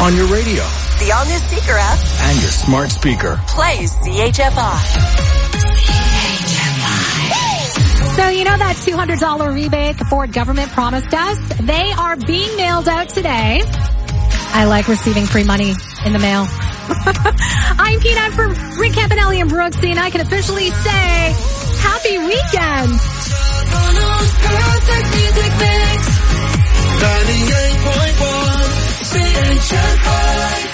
on your radio, the all-new Seeker app, and your smart speaker. Play CHFI. So you know that $200 rebate the Ford government promised us? They are being mailed out today. I like receiving free money in the mail. I'm Peanut for Rick Campanelli and Brooksy, and I can officially say, happy weekend. Perfect music mix. 98.1 CHFI.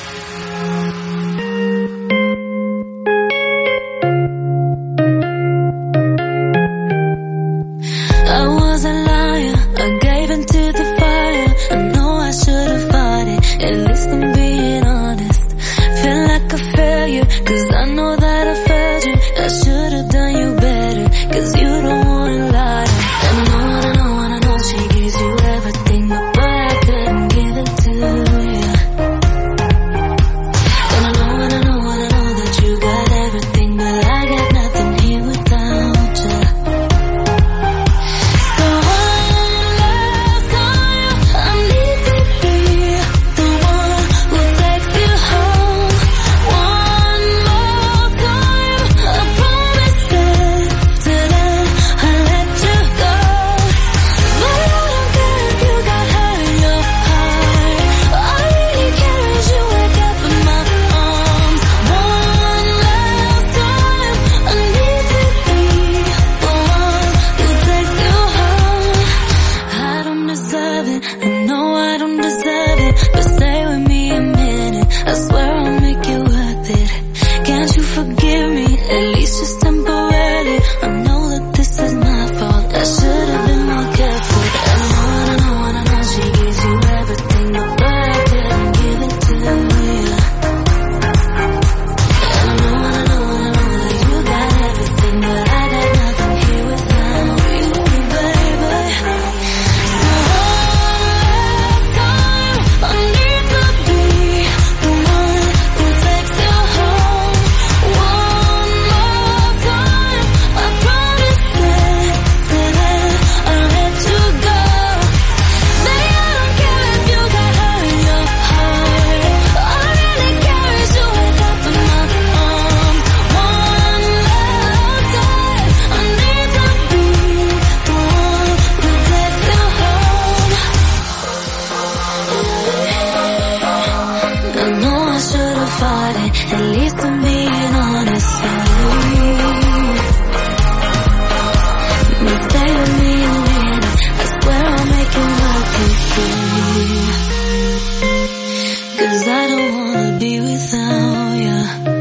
I was a liar, I gave into the fire. I know I should have fought it, at least I'm being honest. Feel like a failure, cause I know that I failed you. I should have done you better, cause you don't wanna lie. I know she gives you everything, but boy, I couldn't give it to you. And I know that you got everything, but I got nothing here without you. So one last time, I need to be the one who takes you home. One more time, I promise that today I'll let you go. But I don't care if you got hurt in your heart. All I really care is you wake up in my arms. One last time, I need to be the one who takes you home. I don't deserve it, I know I don't deserve it, but stay with me a minute, I swear I'll make it worth it. Can't you forgive me, at least just temporarily? I know that this is my fault, I should have been more careful. I know she gives you everything, but boy, I couldn't give it to you. And I know that you got everything, but I got nothing here without you, baby. So one last time, I need to be the one who takes you home. One more time, I promise that today I'll let you go. Baby, I don't care if you got hurt in your heart. All I really care is you wake up in my arms. One last time, I need to be the one who takes you home. I know I should have fought it, at least I'm being honest. But stay with me a minute, I swear I'll make it worth it for you. Cause I don't wanna be without you.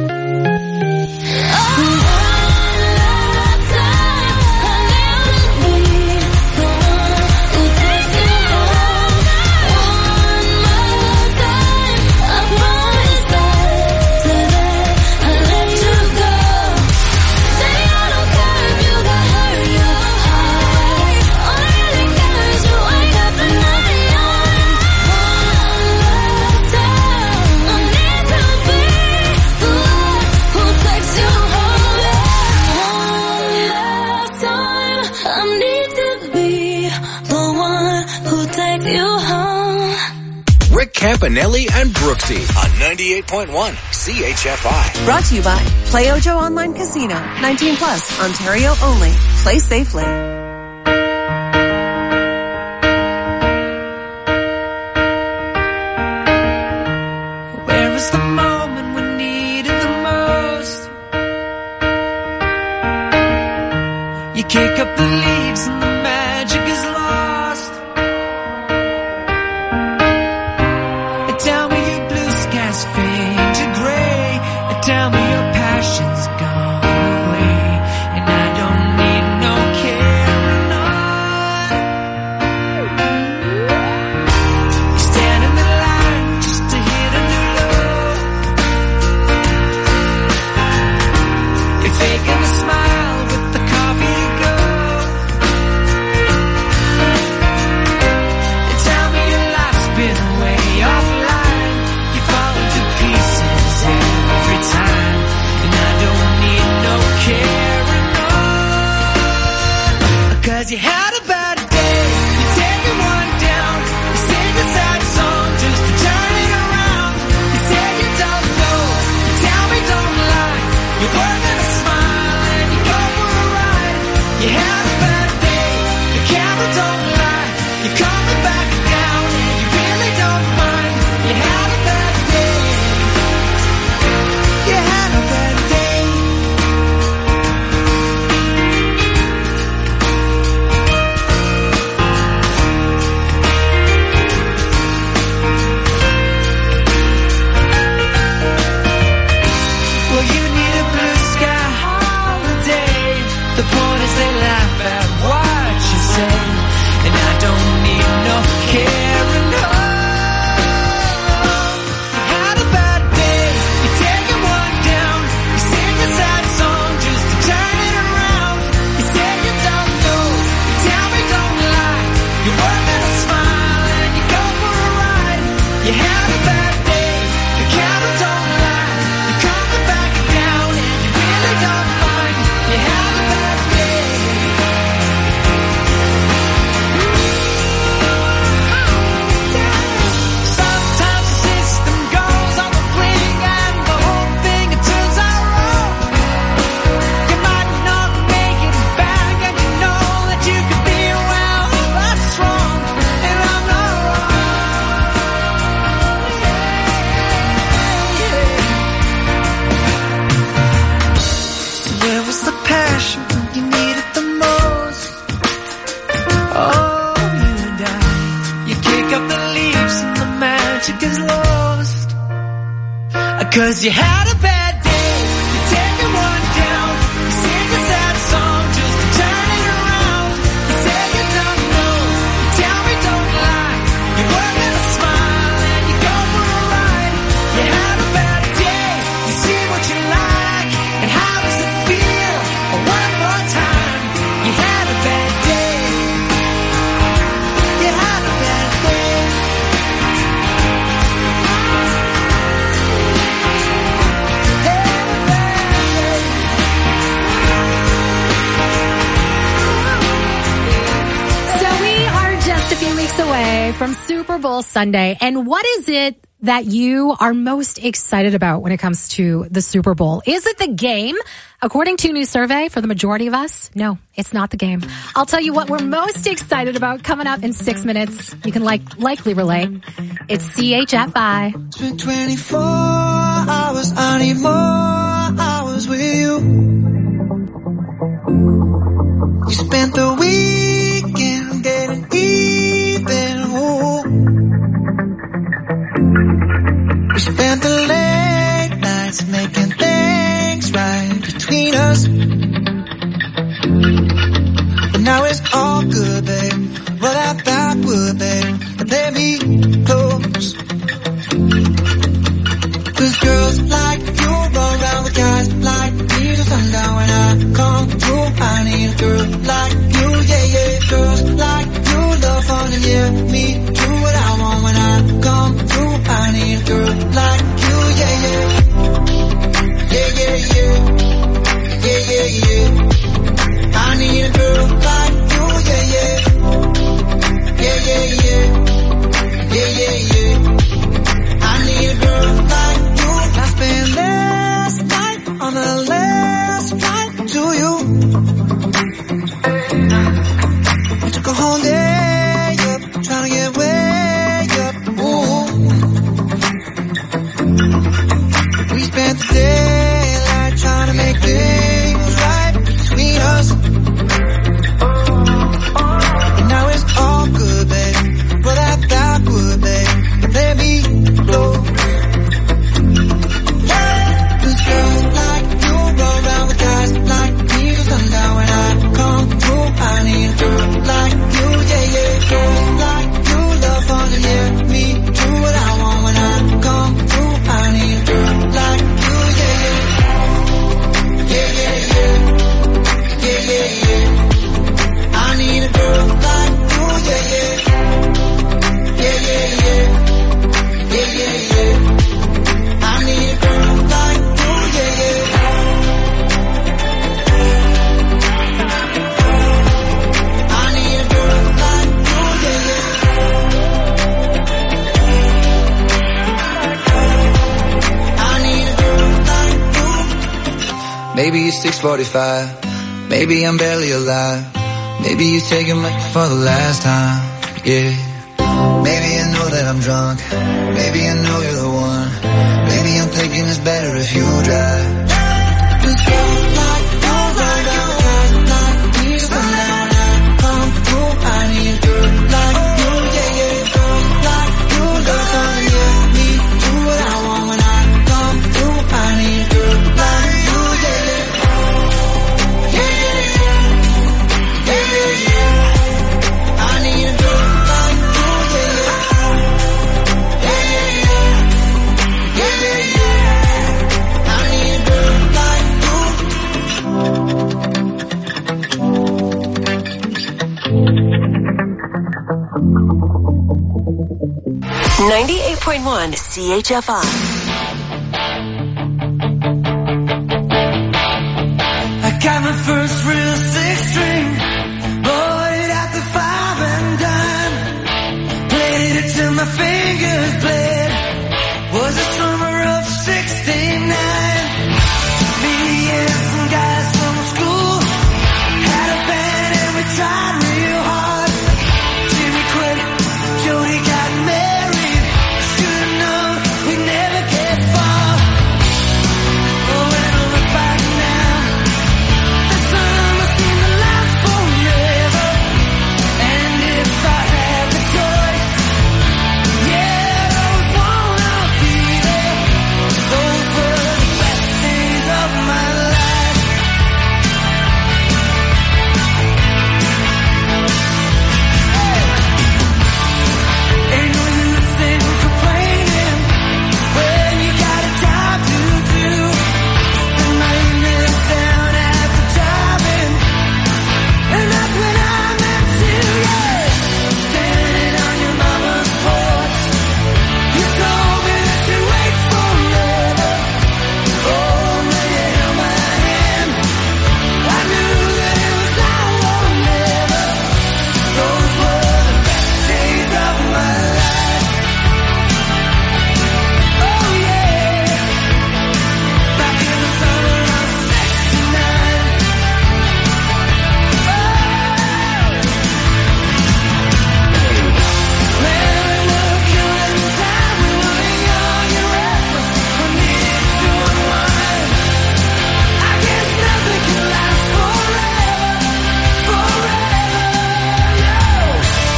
One last time, I need to be the one who takes you home. One more time, I promise that today I'll let you go. Say I don't care if you got hurt in your heart. All I really care is you wake up in my arms. One last time, I need to be the one who takes you home. One last time, I need to be the one who takes you home. Rick Campanelli and Brooksy on 98.1 CHFI. Brought to you by Play Ojo Online Casino. 19 plus, Ontario only. Play safely. Where is the moment we needed the most? You kick up the leaves and the magic is lost. Tell me your blue skies fade to gray. Tell me your passion's gone away. And I don't need no carrying on. You stand in the line just to hit a new low. You're faking a smile with the coffee to go. And tell me your life's been way offline. You fall into pieces every time. And I don't had a bad day, the camera don't lie. You're coming back down and you really don't mind. You had a bad day. Sometimes the system goes on the blink and the whole thing it turns out wrong. You might not make it back and you know that you could be well, that's wrong, and I'm not wrong. So where was the passion when you needed the most? Oh, you die. You kick up the leaves and the magic is lost. 'Cause you had a bad day, you take one down, you sing a sad song just to turn it around. You say you don't know, you tell me don't lie. You work with a smile and you go for a ride. You had a bad day, you see what you like, and how does it feel? One more time, you had a bad day. You had a bad day. So we are just a few weeks away from Super Bowl Sunday. And what is it that you are most excited about when it comes to the Super Bowl? Is it the game? According to a new survey for the majority of us, no, it's not the game. I'll tell you what we're most excited about coming up in 6 minutes. You can likely relate. It's CHFI. It's been 24 hours, I need more hours with you. We spent the weekend getting even, ooh. We spent the late nights making things right between us. But now it's all good, babe. Roll that backward, babe, and let me close. 'Cause girls like you roll around with guys like me till sundown. When I come through, I need a girl like you, yeah, yeah. Girls like you love fun and yeah, me do what I want. When I come through, I need a girl like you, yeah, yeah. Yeah, yeah, yeah. Yeah, yeah, yeah. I need a girl like you, yeah, yeah. Yeah, yeah, yeah. Yeah, yeah, yeah. I need a girl like you. I spent last night on the last flight to you. We took a whole day up, trying to get way up, ooh. We spent the daylight trying to make things right between us. And now it's all good, babe. Roll that backward, babe, and let me blow. Cause girls like you roll around with guys like me till sundown. When I come through, I need a girl like you, yeah, yeah. Girls like you love fun and yeah, me do what I want. When I come through, I need a girl like you, yeah, yeah. Yeah, yeah, yeah. Yeah, yeah, yeah. I need a girl like you, yeah, yeah. Yeah, yeah, yeah. Yeah, yeah, yeah. I need a girl like you, yeah, yeah. I need a girl like you, yeah, yeah. I need a girl like you. Maybe it's 6:45. Maybe I'm barely alive. Maybe you're taking me for the last time. Yeah. Maybe I know that I'm drunk. Maybe I know you're the one. Maybe I'm thinking it's better if you drive. Cause girls like you roll around with guys like me till sundown. When I come through, I need a girl like you, yeah, yeah. Girls like you love fun, yeah, me do what I want. When I come through, I need a girl like you, yeah, yeah. Yeah, yeah, yeah. Yeah, yeah, yeah. I need a girl like you, yeah, yeah. Yeah, yeah, yeah. 98.1 CHFI. I got my first real six string, bought it at the 5 and dime, played it till my fingers bled. Was the summer of '69. Me and some guys from school had a band and we tried real hard. Jimmy quit, Jody got married. Should've known we'd never get far. Oh, and on the back now, the summer seemed to last forever. And if I had the choice, yeah, those wanna be there. Those were the best days of my life. Ain't no use in complaining when you got a job to do. Spend my evenings down at the drive-in, and that's when I met you, yeah. Standing on your mama's porch, you told me that you'd wait forever. Oh, when you held my hand, I knew that it was now or never. Those were the best days of my life. Oh yeah, back in the summer of '69. Man, we were killing time. We were young and restless. We needed to unwind. I guess nothing can last forever, forever, no.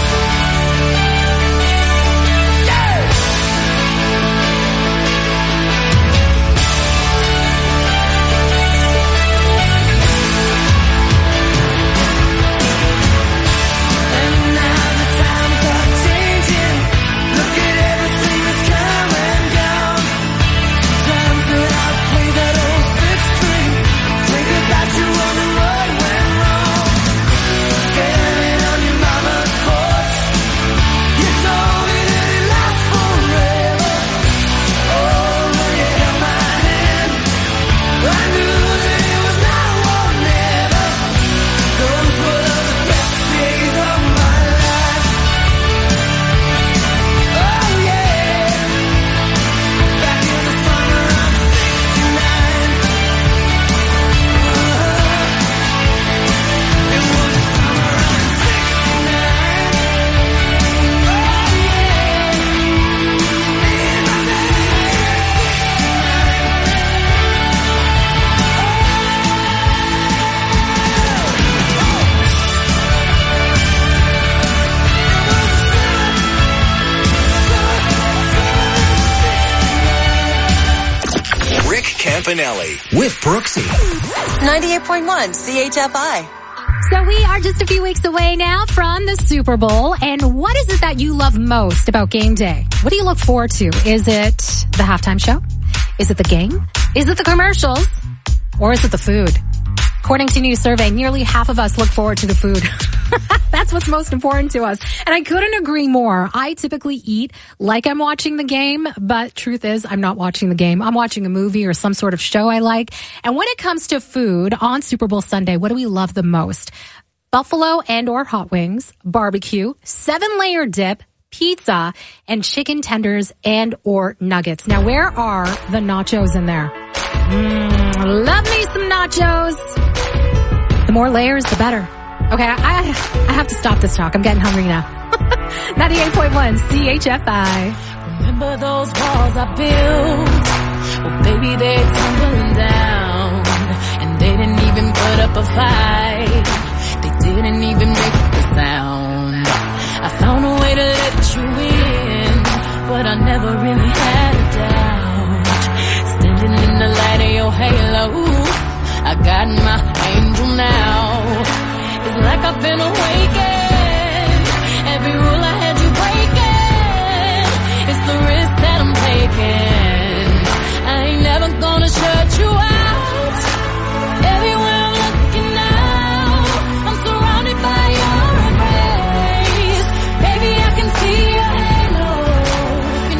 Yeah. And now the times are changing. Look at everything that's come and gone. Times that I play that old six string, think about you on the road when wrong. Standing on your mama's porch, you told me that it lasts forever. Oh, when you held my hand, I knew that it was now or never. Those were the best days of my life. Oh yeah, back in the summer of '69. It was the summer of '69. Oh yeah, me and my Rick Campanelli with Brooksy. 98.1 CHFI. So we are just a few weeks away now from the Super Bowl. And what is it that you love most about game day? What do you look forward to? Is it the halftime show? Is it the game? Is it the commercials? Or is it the food? According to a new survey, nearly half of us look forward to the food. That's what's most important to us. And I couldn't agree more. I typically eat like I'm watching the game, but truth is I'm not watching the game. I'm watching a movie or some sort of show I like. And when it comes to food on Super Bowl Sunday, what do we love the most? Buffalo and or hot wings, barbecue, 7-layer dip, pizza, and chicken tenders and or nuggets. Now, where are the nachos in there? Love me some nachos. The more layers, the better. Okay, I have to stop this talk. I'm getting hungry now. 98.1 CHFI. Remember those walls I built? Well, baby, they're tumbling down. And they didn't even put up a fight. They didn't even make a sound. I found a way to let you in, but I never really had a doubt. Standing in the light of your halo, I got my angel now. It's like I've been awakened. Every rule I had you breaking. It's the risk that I'm taking. I ain't never gonna shut you out. Everywhere I'm looking now, I'm surrounded by your embrace. Baby, I can see your halo.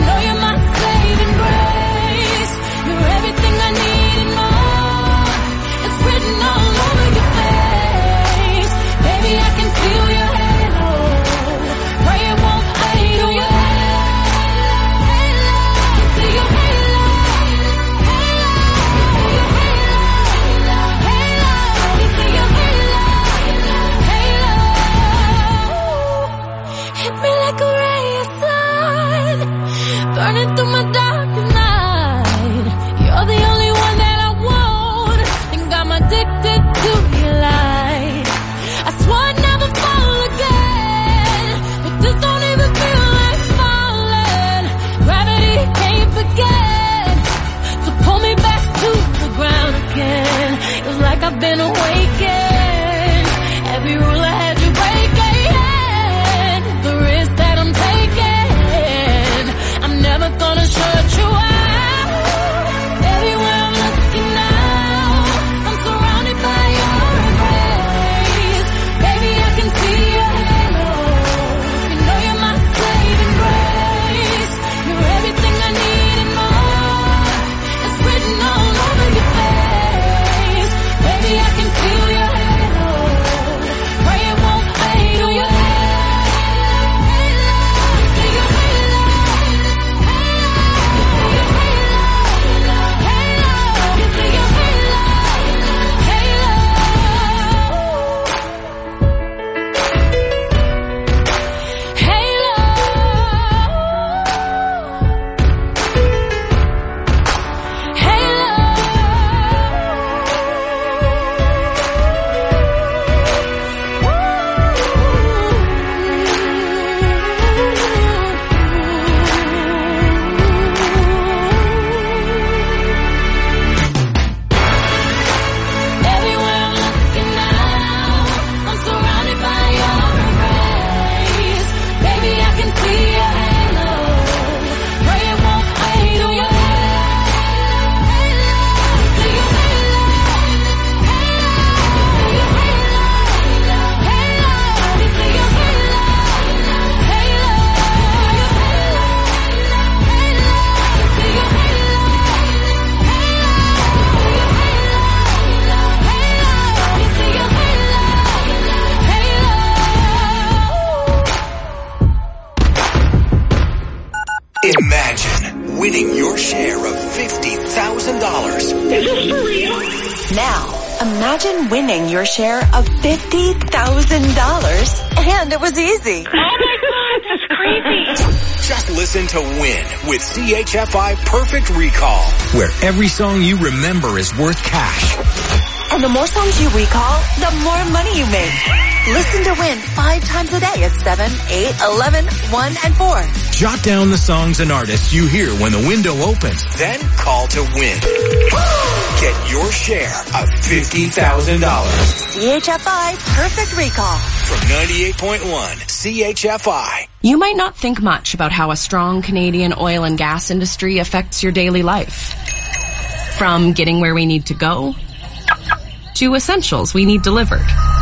of $50,000. Is this for real? Now, imagine winning your share of $50,000, and it was easy. Oh my God, that's crazy. Just listen to Win with CHFI Perfect Recall, where every song you remember is worth cash. And the more songs you recall, the more money you make. Listen to Win 5 times a day at 7, 8, 11, 1, and 4. Jot down the songs and artists you hear when the window opens. Then call to win. Get your share of $50,000. CHFI Perfect Recall. From 98.1 CHFI. You might not think much about how a strong Canadian oil and gas industry affects your daily life. From getting where we need to go, to essentials we need delivered,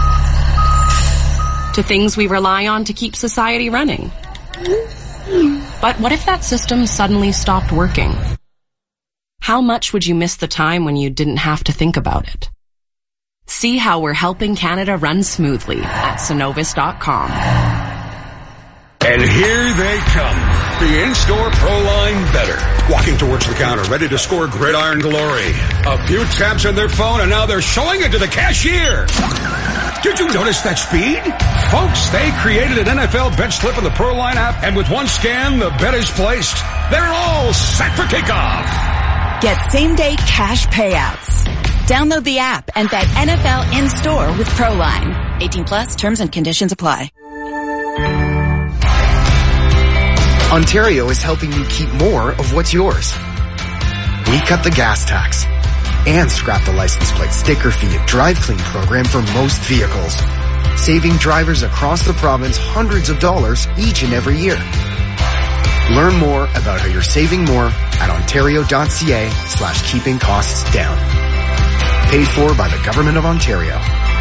to things we rely on to keep society running. But what if that system suddenly stopped working? How much would you miss the time when you didn't have to think about it? See how we're helping Canada run smoothly at Cenovus.com. And here they come. The in-store ProLine Better. Walking towards the counter, ready to score gridiron glory. A few taps on their phone, and now they're showing it to the cashier. Did you notice that speed? Folks, they created an NFL bet slip in the ProLine app, and with one scan, the bet is placed. They're all set for kickoff. Get same-day cash payouts. Download the app and bet NFL in-store with ProLine. 18 plus, terms and conditions apply. Ontario is helping you keep more of what's yours. We cut the gas tax and scrap the license plate sticker fee and drive clean program for most vehicles, saving drivers across the province hundreds of dollars each and every year. Learn more about how you're saving more at ontario.ca/keeping costs down. Paid for by the Government of Ontario.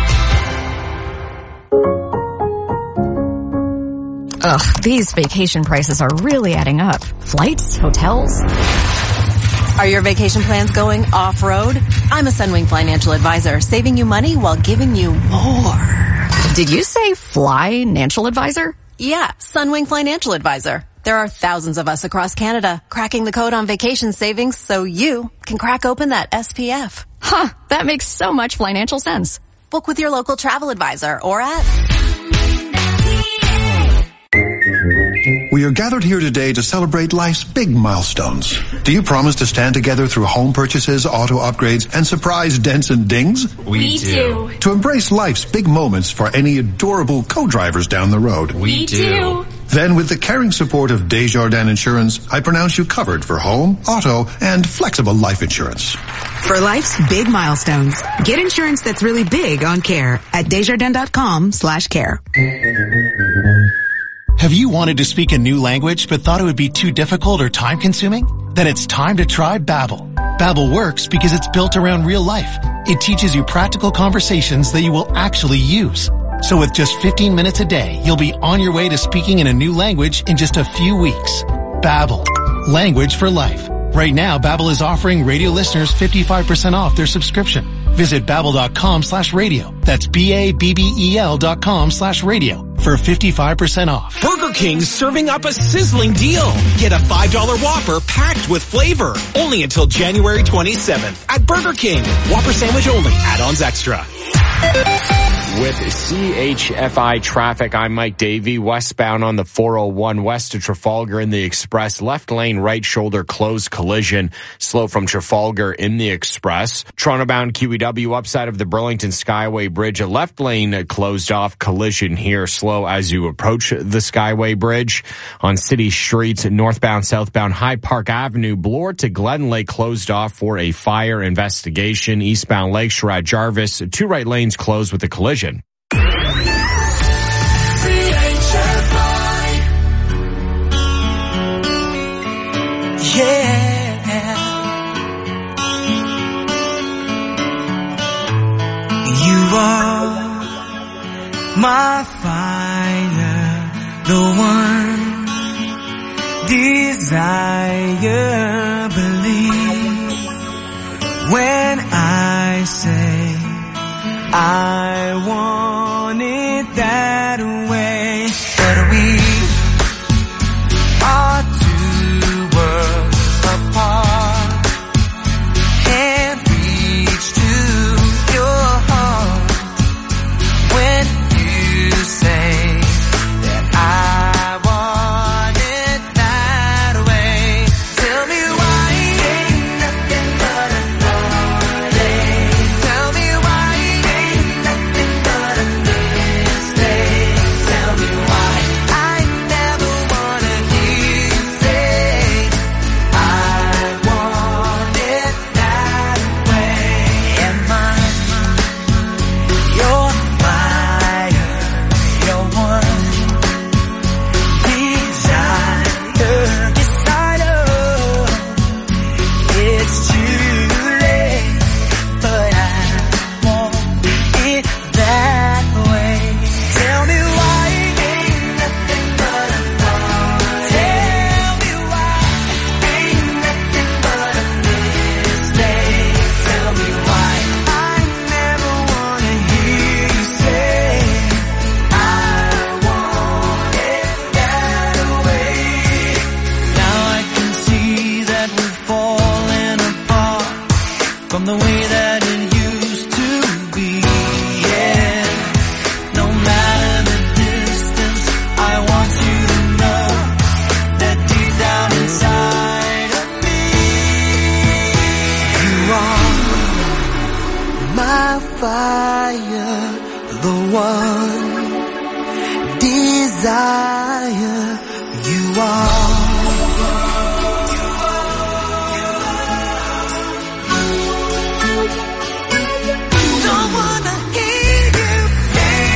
Ugh, these vacation prices are really adding up. Flights, hotels. Are your vacation plans going off-road? I'm a Sunwing Financial Advisor, saving you money while giving you more. Did you say Financial Advisor? Yeah, Sunwing Financial Advisor. There are thousands of us across Canada cracking the code on vacation savings so you can crack open that SPF. Huh, that makes so much financial sense. Book with your local travel advisor or at... We are gathered here today to celebrate life's big milestones. Do you promise to stand together through home purchases, auto upgrades, and surprise dents and dings? We do. To embrace life's big moments for any adorable co-drivers down the road? We do. Then with the caring support of Desjardins Insurance, I pronounce you covered for home, auto, and flexible life insurance. For life's big milestones, get insurance that's really big on care at Desjardins.com/care. Have you wanted to speak a new language but thought it would be too difficult or time-consuming? Then it's time to try Babbel. Babbel works because it's built around real life. It teaches you practical conversations that you will actually use. So with just 15 minutes a day, you'll be on your way to speaking in a new language in just a few weeks. Babbel. Language for life. Right now, Babbel is offering radio listeners 55% off their subscription. Visit babbel.com/radio. That's BABBEL.com/radio for 55% off. Burger King's serving up a sizzling deal. Get a $5 Whopper packed with flavor. Only until January 27th at Burger King. Whopper sandwich only. Add-ons extra. With CHFI traffic, I'm Mike Davey. Westbound on the 401 west to Trafalgar in the Express. Left lane right shoulder closed collision. Slow from Trafalgar in the Express. Toronto-bound QEW upside of the Burlington Skyway Bridge. A left lane closed off collision here. Slow as you approach the Skyway Bridge. On city streets, northbound, southbound High Park Avenue, Bloor to Glen Lake closed off for a fire investigation. Eastbound Lakeshore at Jarvis. Two right lanes closed with a collision. Yeah, you are my fire, the one desire. Believe when I say I want it that way, but we are two worlds apart. from the way that it used to be. Yeah, no matter the distance, I want you to know that deep down inside of me, you are my fire, the one desire. You are. Don't wanna hear you say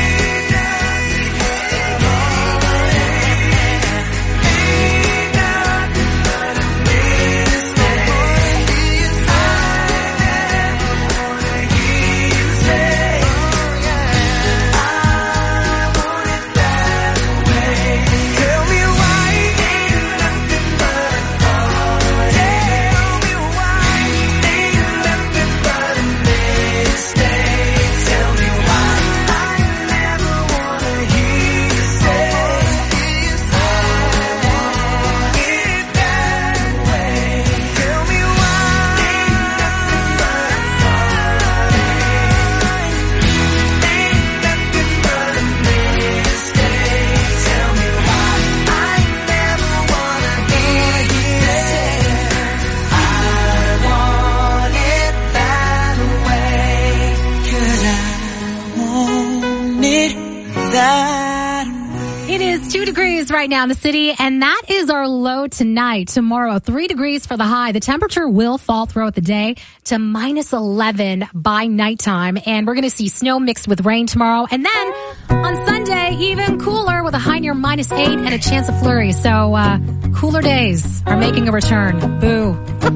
right now in the city, and that is our low tonight. Tomorrow, 3 degrees for the high. The temperature will fall throughout the day to -11 by nighttime, and we're going to see snow mixed with rain tomorrow. And then on Sunday, even cooler with a high near -8 and a chance of flurries. So cooler days are making a return. Boo.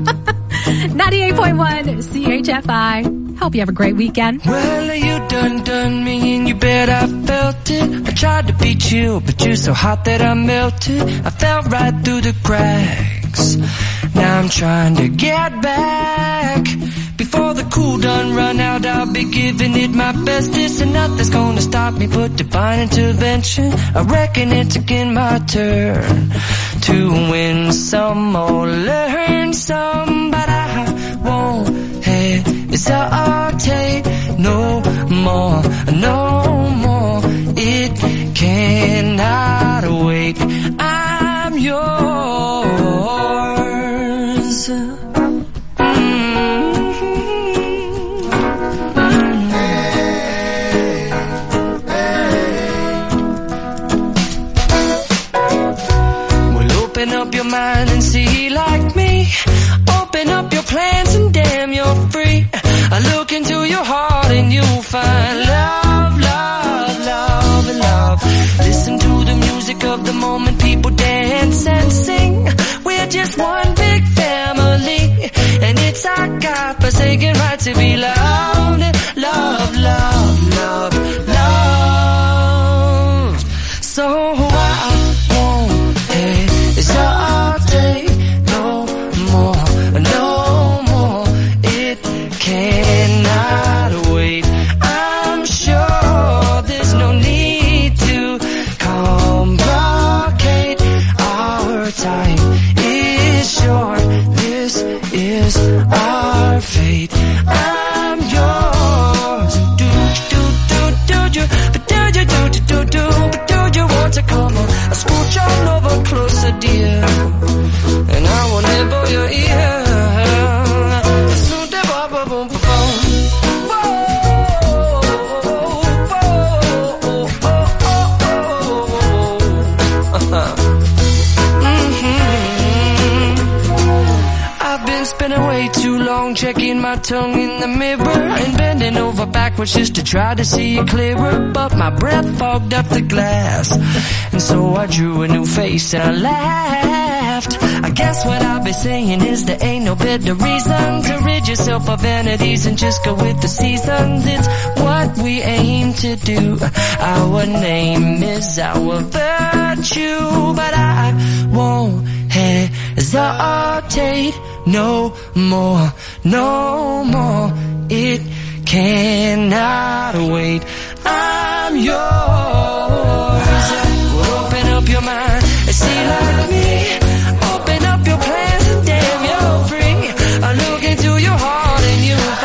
98.1 CHFI. Hope you have a great weekend. Well, you done me and you bet I felt it. I tried to beat you, but you're so hot that I melted. I fell right through the cracks. Now I'm trying to get back. Before the cool done run out, I'll be giving it my bestest, and nothing's gonna stop me but divine intervention. I reckon it's again my turn to win some or learn some, but I won't hesitate no more, no more. It cannot wait. I'm yours. Open up your mind and see like me. Open up your plans and damn, you're free. I look into your heart and you'll find love, love, love, and love. Listen to the music of the moment, people dance and sing. We're just one big family, and it's our God-forsaken right to be loved. Love, love, love, love. So I won't hesitate no more, no more. It cannot wait. I'm sure there's no need to complicate. Our time is short. This is our fate. I'm yours. Do you, but do you, but do you want to come on? I scooch on over closer, dear, and I will nibble your ear. I've been spending way too long checking my tongue in the mirror and bending over backwards just to try to see it clearer, but my breath fogged up the glass, and so I drew a new face and I laughed. I guess what I'll be saying is there ain't no better reason to rid yourself of vanities and just go with the seasons. It's what we aim to do. Our name is our virtue, but I won't hesitate no more, no more. It cannot wait. I'm yours. Open up your mind and see like me. Open up your plans and damn, you're free. I look into your heart and you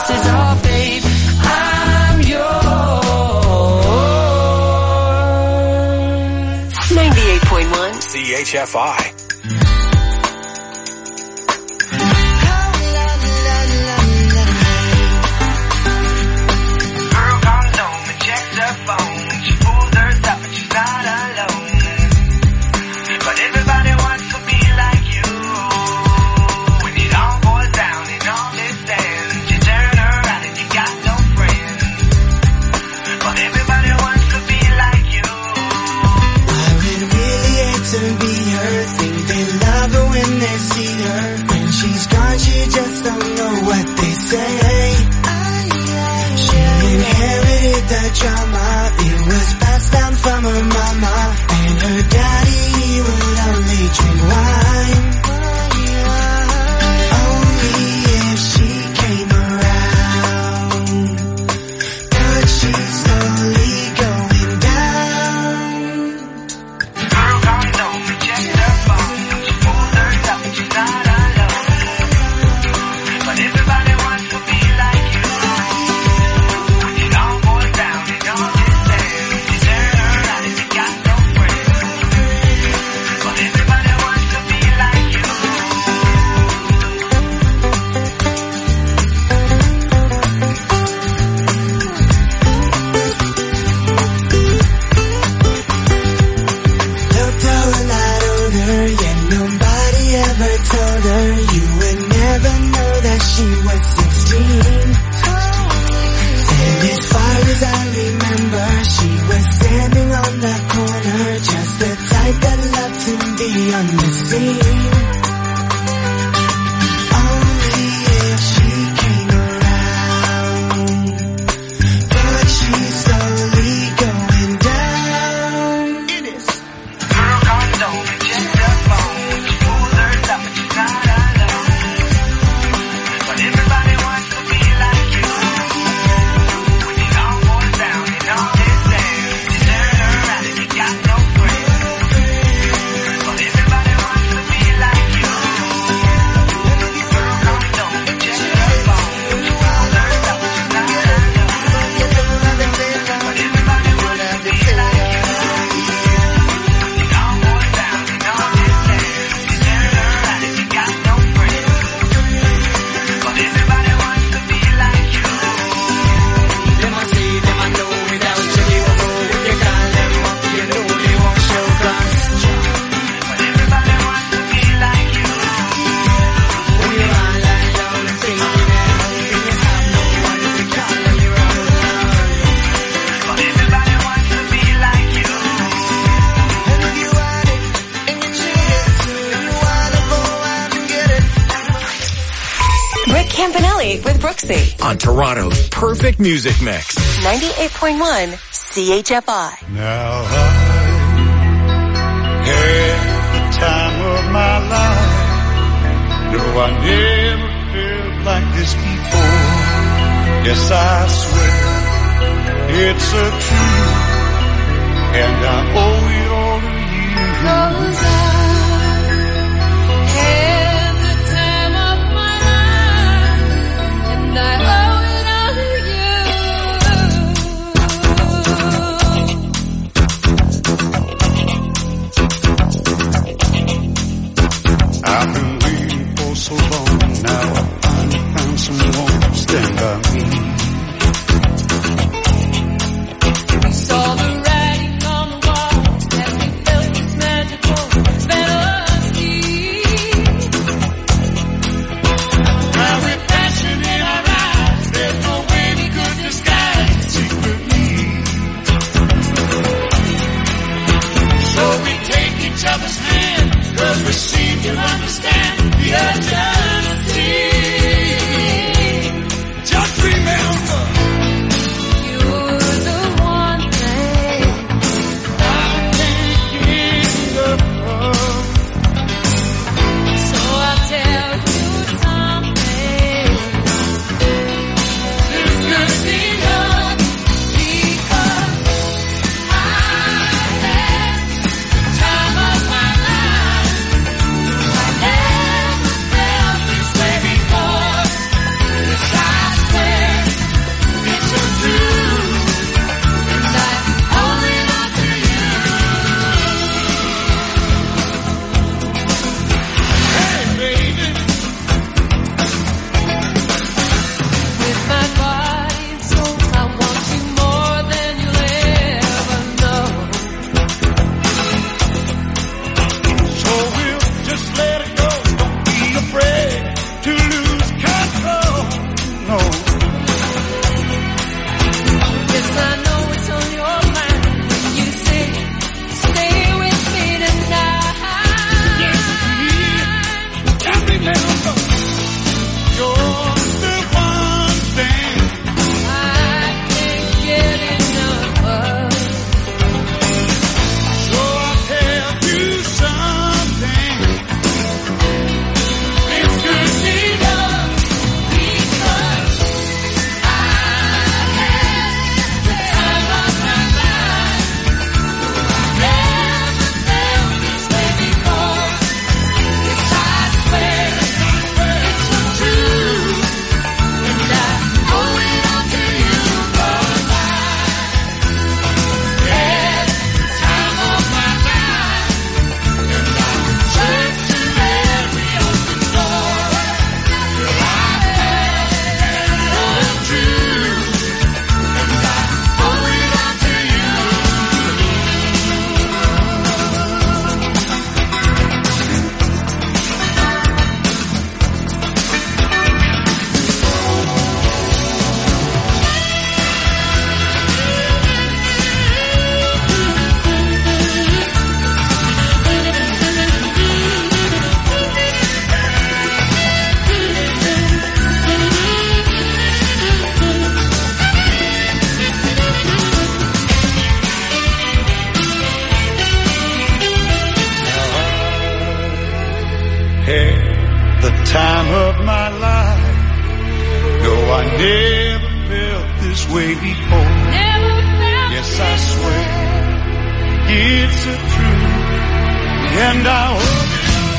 says, oh babe, I'm yours. 98.1 CHFI. Drama, it was passed down from her mama, and her daddy, he would only drink wine. Only if she came around, but she's slowly going down. Girl, come don't reject her phone. She pulled her up and she's not alone. But everybody wants to be like you. When it all boils down, it all is there. You turn around and you got no friends. But everybody wants to be like you. Looked a whole lot older, yet nobody ever told her. You would never know that she was 16. And as far as I remember, she was standing on the corner, just the type that loved to be on the scene. Only if she came around, but she's slowly going down. It is. Girl, God, don't reject her phone. She pulled her up and she's not alone. But everybody wants to be like you. When it all boils down, it all is there. You turn around and you got no friends. But everybody wants to be like you. Girl, God, don't reject her phone. She pulled her up and she's not alone. But everybody wants to be like you. When it all boils down, it all is there. You turn around and you got no friends. But everybody wants to be like you. Them I see, them I know, without you they won't know. If you call them up, you know they won't show cause. But everybody wants to be like you. When you all lie down and sing to them, and you have no one to call them your own. But everybody wants to be like you. And if you want it, and you need it, and you wanna go out and get it. Rick Campanelli with Brooksy. On Toronto's perfect music mix. 98.1 CHFI. Now I had the time of my life. No, I never felt like this before. Yes, I swear it's a truth, and I owe it all to you. 'Cause I had the time of my life, and I owe it all to I've been waiting for so long. Now I finally found someone to stand by me. We saw the writing on the wall as we felt this magical this way before. Yes, I swear it's a truth, and I hope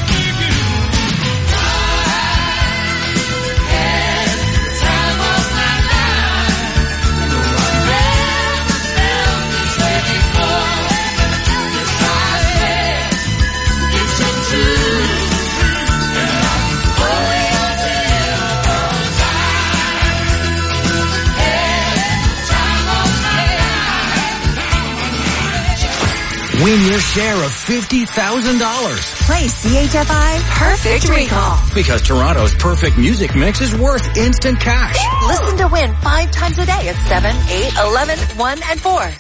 Win your share of $50,000. Play CHFI Perfect Recall. Because Toronto's perfect music mix is worth instant cash. Listen to win 5 times a day at 7, 8, 11, 1, and 4.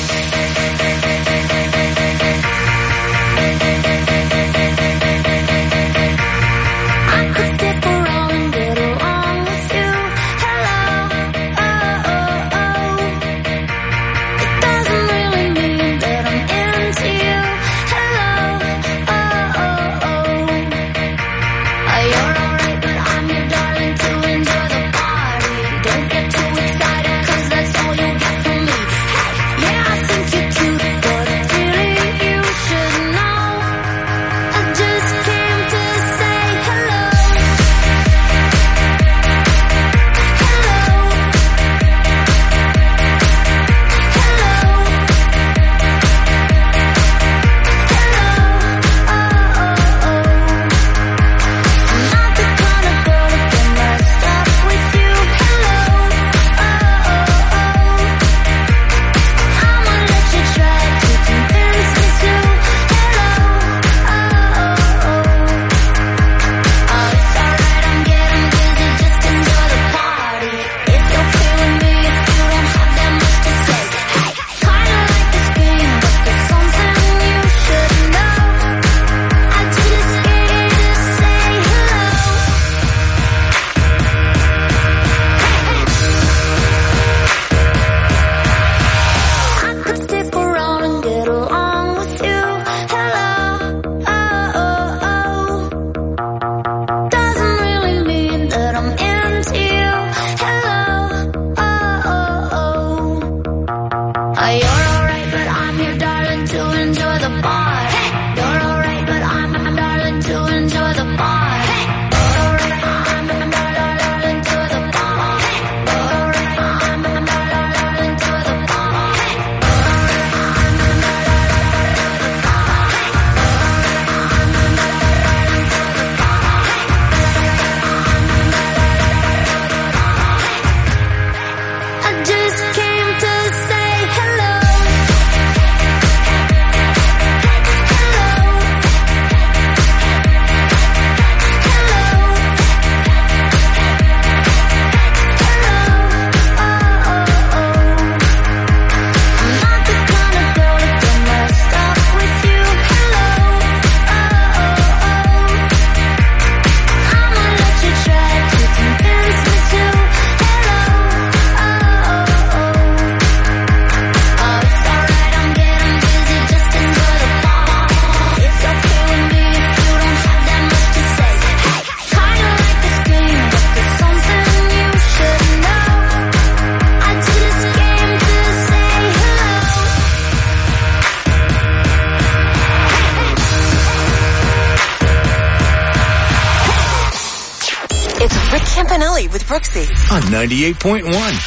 with Brooksy on 98.1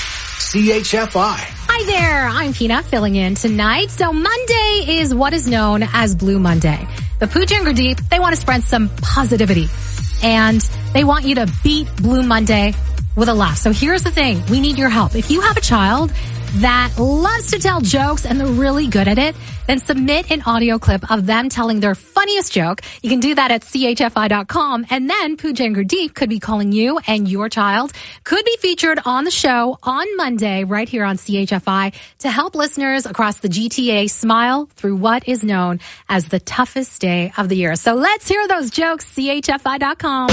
CHFI. Hi there, I'm Pina filling in tonight. So Monday is what is known as Blue Monday. The Pooja and Gurdeep, they want to spread some positivity and they want you to beat Blue Monday with a laugh. So here's the thing. We need your help. If you have a child that loves to tell jokes and they're really good at it, then submit an audio clip of them telling their funniest joke. You can do that at chfi.com, and then Pooja and Gurdeep could be calling you, and your child could be featured on the show on Monday right here on CHFI to help listeners across the GTA smile through what is known as the toughest day of the year. So let's hear those jokes, chfi.com.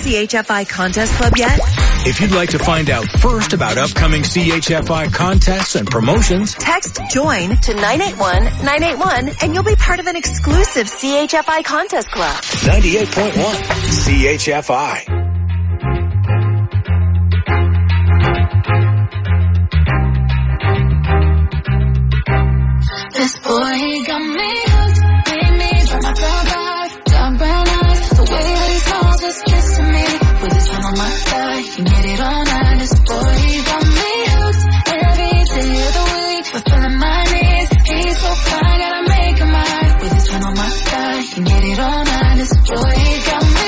CHFI Contest Club yet? If you'd like to find out first about upcoming CHFI contests and promotions, text JOIN to 981-981 and you'll be part of an exclusive CHFI Contest Club. 98.1 CHFI. This boy, he got me hooked, made me drop my top off, dark brown eyes, the way that he smiles, just kissing me, with his hand on my thigh, he made it all night. This boy, he got me hooked, every day of the week, fulfilling my needs, he's so fine, gotta make him mine, with his hand on my thigh, he made it all night. This boy, he got me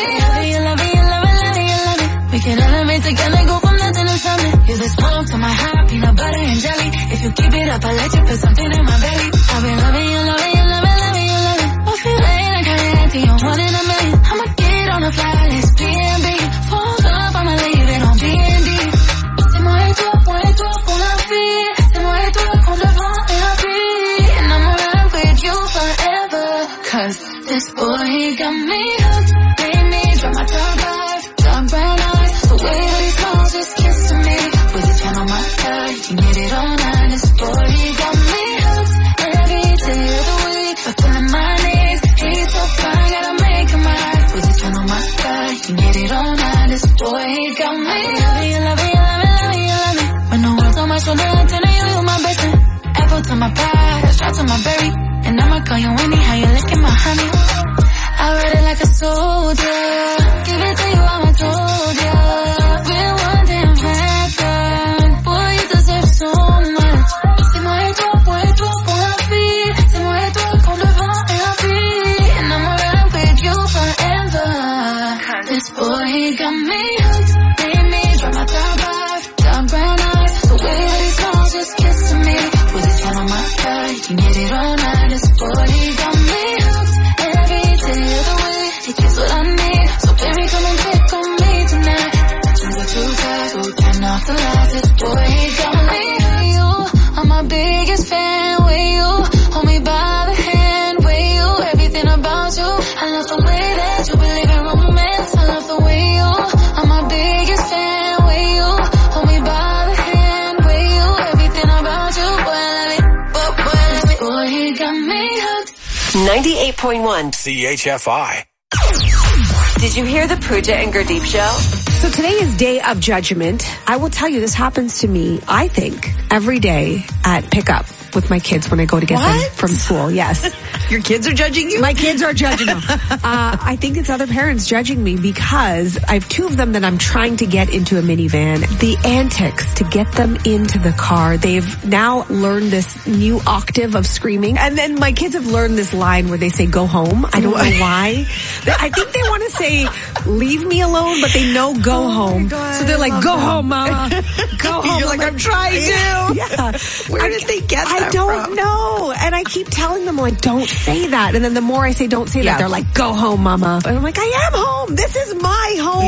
hooked, we can elevate together, go from nothing to something, you're the smoke to my high, peanut butter and jelly, if you keep it up, I let you put something in my belly. I've been loving you, loving you, loving, loving you, loving. I feel like I can't act, you're one in a million. I'ma get on a fly list, B&B. Phones up, I'ma leave it on B&D. C'est moi et toi pour la vie. C'est moi et toi contre le vent et la pluie. And I'ma ride with you forever. Cause this boy, he got me hooked. Made me drop my top off, dark brown eyes. The way that he smiles, just kissing me. With his hand on my thigh, he made it all night. This boy, he got me hooked. Day of the week, fulfilling my needs. He's so fine, gotta make him mine. With his hand on my thigh, he made it all night. This boy, he got me. Loving you, loving you, loving, loving you, loving. When the world's on my shoulder, I tell you my best friend. Apple to my pie, shot to my berry. And I'ma call you Winnie, how you licking my honey. I ride it like a soldier. Give it to you, how I told ya. We're one damn record. Boy, you deserve so much. C'est moi et toi pour la vie. C'est moi et toi contre le vent et la pluie. And I'ma ride with you forever. This boy, he got me hooked. Made me drop my top off, dark brown eyes. The way that he smiles, just kissing me. With his hand on my thigh, he made it all night. This boy, he got me hooked. Every day of the week, he gives what I need. So baby, come and pick on me tonight. Two by two sides, so turn off the lights. This boy, he got me. You are my biggest fan. With you, hold me by the hand. With you, everything about you. I love the way that you believe in romance. I love the way you are my biggest fan. With you, hold me by the hand. With you, everything about you. Boy, I love it. Boy, I love it. Boy, he got me hooked. 98.1 CHFI. Did you hear the Pooja and Gurdeep show? So today is Day of Judgment. I will tell you, this happens to me, I think, every day at pickup with my kids when I go to get them from school. Yes. Your kids are judging you? My kids are judging them. I think it's other parents judging me because I have two of them that I'm trying to get into a minivan. The antics to get them into the car. They've now learned this new octave of screaming. And then my kids have learned this line where they say, go home. I don't know why. I think they want to say, leave me alone, but they know go home. So they're like, go home, mama. Go home. You're like, I'm trying to. Yeah. Where did they get that I don't know. And I keep telling them, like, don't say that. And then the more I say don't say that, they're like, go home, mama. And I'm like, I am home. This is my home.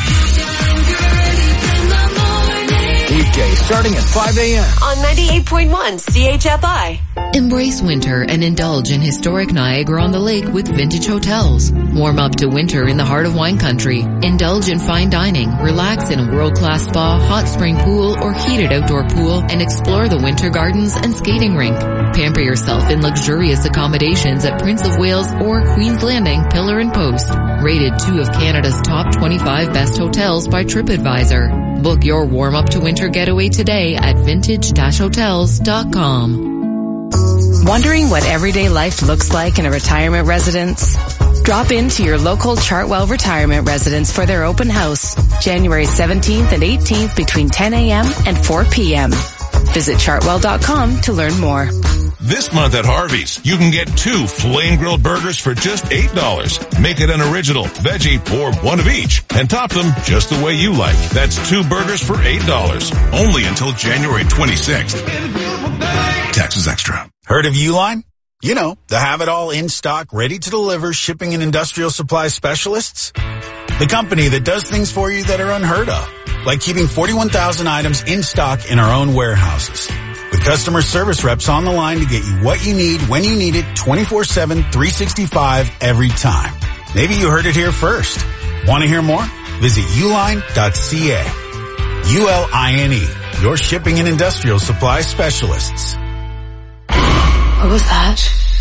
Weekday starting at 5 a.m. on 98.1 CHFI. Embrace winter and indulge in historic Niagara on the Lake with Vintage Hotels. Warm up to winter in the heart of wine country. Indulge in fine dining, relax in a world-class spa, hot spring pool, or heated outdoor pool, and explore the winter gardens and skating rink. Pamper yourself in luxurious accommodations at Prince of Wales or Queen's Landing Pillar and Post. Rated 2 of Canada's top 25 best hotels by TripAdvisor. Book your warm-up to winter getaway today at vintage-hotels.com. Wondering what everyday life looks like in a retirement residence? Drop into your local Chartwell retirement residence for their open house, January 17th and 18th between 10 a.m. and 4 p.m. Visit chartwell.com to learn more. This month at Harvey's, you can get 2 flame-grilled burgers for just $8. Make it an original, veggie, or one of each, and top them just the way you like. That's 2 burgers for $8. Only until January 26th. Taxes extra. Heard of Uline? You know, the have-it-all in-stock, ready-to-deliver shipping and industrial supply specialists. The company that does things for you that are unheard of, like keeping 41,000 items in stock in our own warehouses. With customer service reps on the line to get you what you need when you need it 24/7, 365 every time. Maybe you heard it here first. Want to hear more? Visit uline.ca. ULINE, your shipping and industrial supply specialists. What was that?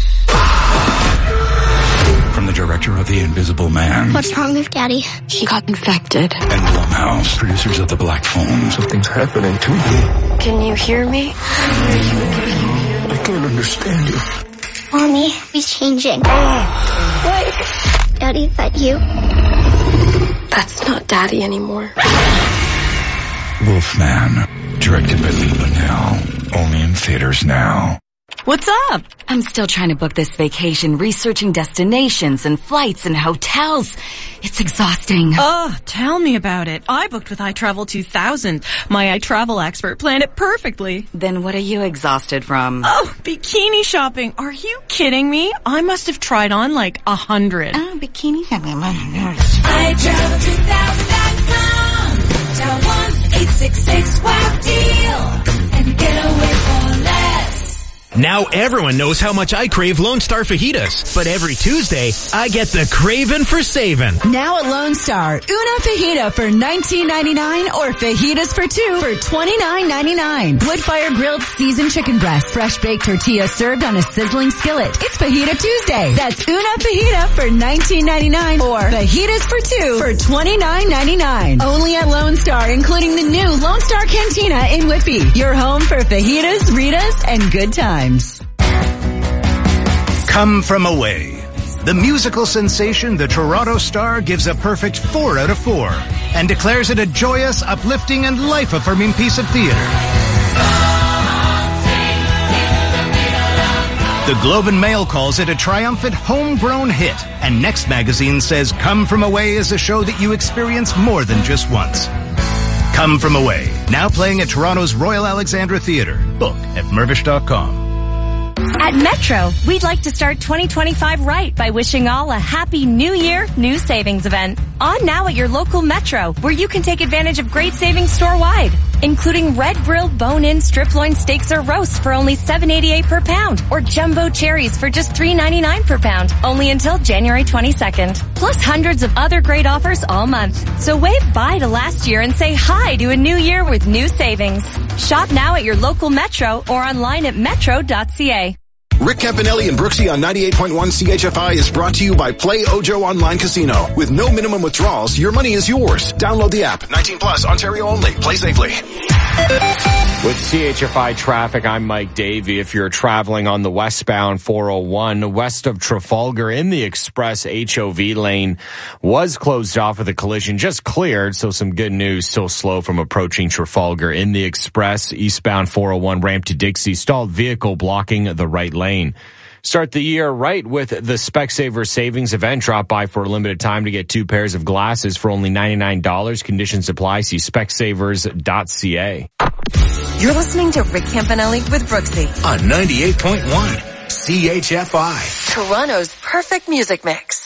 From the director of The Invisible Man. What's wrong with Daddy? He got infected. And Blumhouse, producers of The Black Phone. Something's happening to you. Can you hear me? I can't understand you. Mommy, he's changing. What? Daddy, is that you? That's not Daddy anymore. Wolfman, directed by Lee Linnell. Only in theaters now. What's up? I'm still trying to book this vacation, researching destinations and flights and hotels. It's exhausting. Oh, tell me about it. I booked with iTravel 2000. My iTravel expert planned it perfectly. Then what are you exhausted from? Oh, bikini shopping. Are you kidding me? I must have tried on like 100. Oh, bikini shopping. iTravel2000.com. Dial 1-866-WOW-DEAL and get away for less. Now everyone knows how much I crave Lone Star fajitas, but every Tuesday, I get the craving for saving. Now at Lone Star, una fajita for $19.99 or fajitas for two for $29.99. Wood-fire grilled seasoned chicken breast, fresh baked tortilla served on a sizzling skillet. It's Fajita Tuesday. That's una fajita for $19.99 or fajitas for two for $29.99. Only at Lone Star, including the new Lone Star Cantina in Whitby. Your home for fajitas, Ritas, and good times. Come From Away. The musical sensation The Toronto Star gives a perfect 4 out of 4 and declares it a joyous, uplifting, and life-affirming piece of theater. The Globe and Mail calls it a triumphant homegrown hit, and Next Magazine says Come From Away is a show that you experience more than just once. Come From Away, now playing at Toronto's Royal Alexandra Theatre. Book at Mirvish.com. At Metro, we'd like to start 2025 right by wishing all a happy New Year, New Savings event. On now at your local Metro, where you can take advantage of great savings store-wide, including red grilled bone-in strip loin steaks or roasts for only $7.88 per pound, or jumbo cherries for just $3.99 per pound, only until January 22nd. Plus hundreds of other great offers all month. So wave bye to last year and say hi to a new year with new savings. Shop now at your local Metro or online at metro.ca. Rick Campanelli and Brooksy on 98.1 CHFI is brought to you by Play Ojo Online Casino. With no minimum withdrawals, your money is yours. Download the app. 19 plus, Ontario only. Play safely. With CHFI traffic, I'm Mike Davey. If you're traveling on the westbound 401 west of Trafalgar in the express, HOV lane was closed off with a collision, just cleared. So some good news, still slow from approaching Trafalgar in the express. Eastbound 401 ramp to Dixie, stalled vehicle blocking the right lane. Start the year right with the Specsavers Savings event. Drop by for a limited time to get 2 pairs of glasses for only $99. Conditions apply. See specsavers.ca. You're listening to Rick Campanelli with Brooksy on 98.1 CHFI. Toronto's perfect music mix.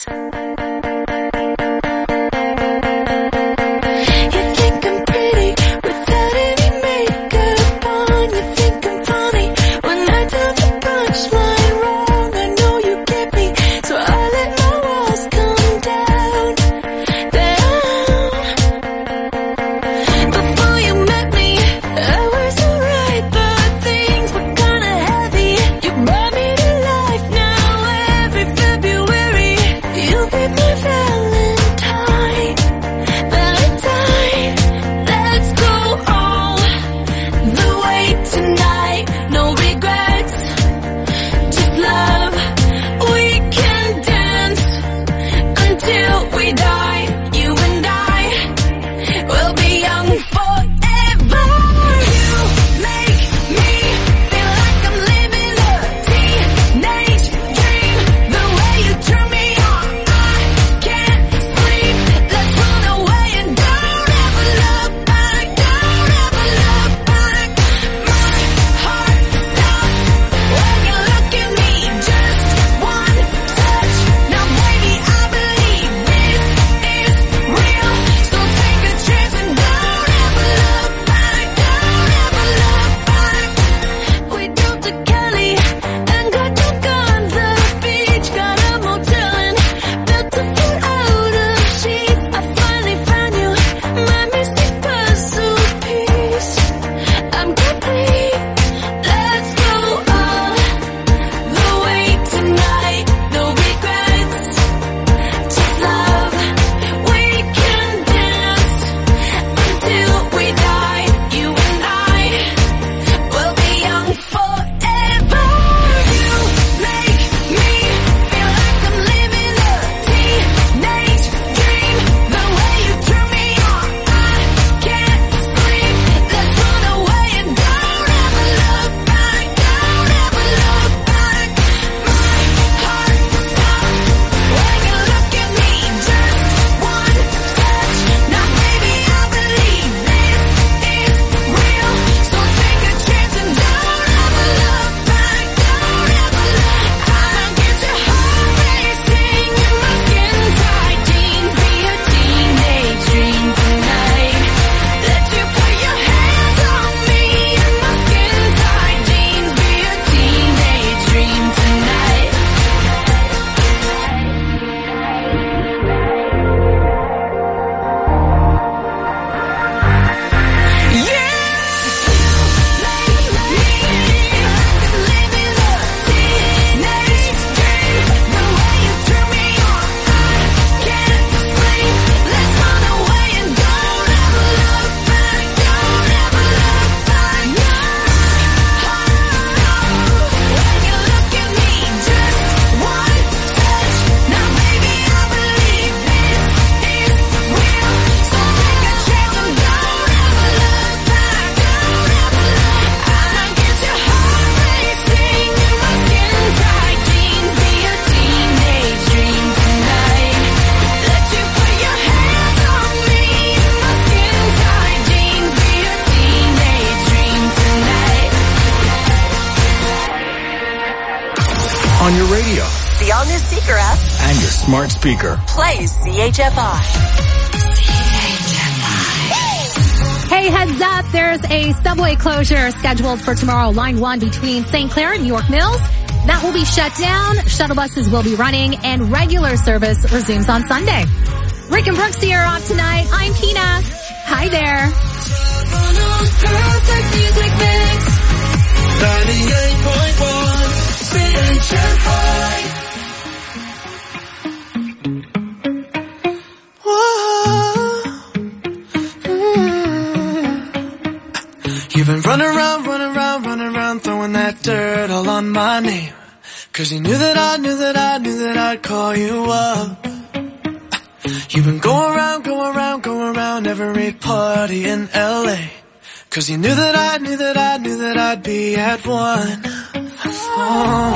on your Seeker app. And your smart speaker. Play CHFI. Hey, heads up, there's a subway closure scheduled for tomorrow, line 1 between St. Clair and York Mills. That will be shut down. Shuttle buses will be running and regular service resumes on Sunday. Rick and Brooksy are off tonight. I'm Pina. Hi there. Perfect music mix. 98.1 You've been running around, throwing that dirt all on my name. 'Cause you knew that I'd call you up. You've been going around every party in LA. 'Cause you knew that I'd be at one. Oh.